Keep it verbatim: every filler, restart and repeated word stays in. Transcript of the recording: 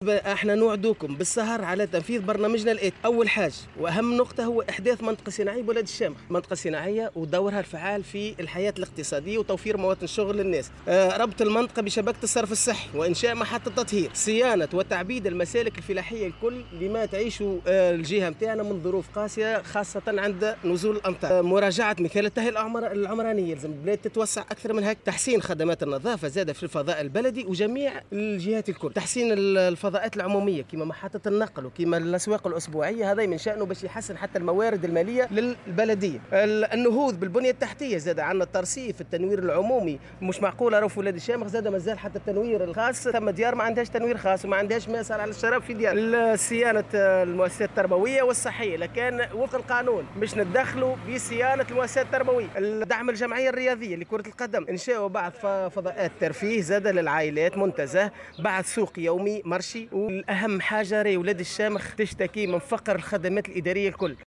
احنا نوعدوكم بالسهر على تنفيذ برنامجنا الآتي. اول حاجه واهم نقطه هو احداث منطقه صناعيه بولاد الشامخ، منطقه صناعيه ودورها الفعال في الحياه الاقتصاديه وتوفير مواطن شغل للناس، آه ربط المنطقه بشبكه الصرف الصحي وانشاء محطه تطهير، صيانه وتعبيد المسالك الفلاحيه الكل لما تعيشه آه الجهه نتاعنا من ظروف قاسيه خاصه عند نزول الامطار، آه مراجعه مثال التهيئه العمر العمرانيه، لازم البلاد تتوسع اكثر من هيك، تحسين خدمات النظافه زاد في الفضاء البلدي وجميع الجهات الكل، تحسين الفضاء الفضاءات العموميه كما محطه النقل وكما الاسواق الاسبوعيه، هذا من شانه باش يحسن حتى الموارد الماليه للبلديه. النهوض بالبنيه التحتيه، زاد عندنا الترصيف، التنوير العمومي، مش معقول راهو في ولاد الشامخ زاد مازال حتى التنوير الخاص، ثم ديار ما عندهاش تنوير خاص وما عندهاش ما يسال على الشراب في ديار. صيانه المؤسسات التربويه والصحيه، لكان وفق القانون مش نتدخلوا بصيانه المؤسسات التربويه. دعم الجمعيه الرياضيه لكره القدم، انشاء بعض فضاءات ترفيه زاد للعائلات منتزه، بعد سوق يومي مرشي، والاهم حاجه راهي ولاد الشامخ تشتكي من فقر الخدمات الاداريه الكل.